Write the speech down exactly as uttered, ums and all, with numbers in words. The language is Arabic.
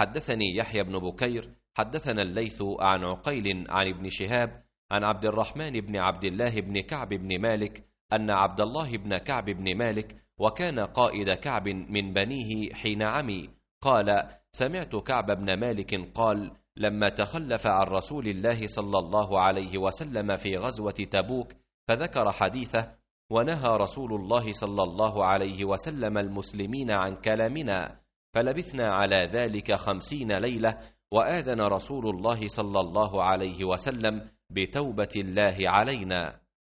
حدثني يحيى بن بكير حدثنا الليث عن عقيل عن ابن شهاب عن عبد الرحمن بن عبد الله بن كعب بن مالك أن عبد الله بن كعب بن مالك وكان قائد كعب من بنيه حين عمي قال: سمعت كعب بن مالك قال: لما تخلف عن رسول الله صلى الله عليه وسلم في غزوة تبوك فذكر حديثه، ونهى رسول الله صلى الله عليه وسلم المسلمين عن كلامنا، فلبثنا على ذلك خمسين ليلة، وآذن رسول الله صلى الله عليه وسلم بتوبة الله علينا.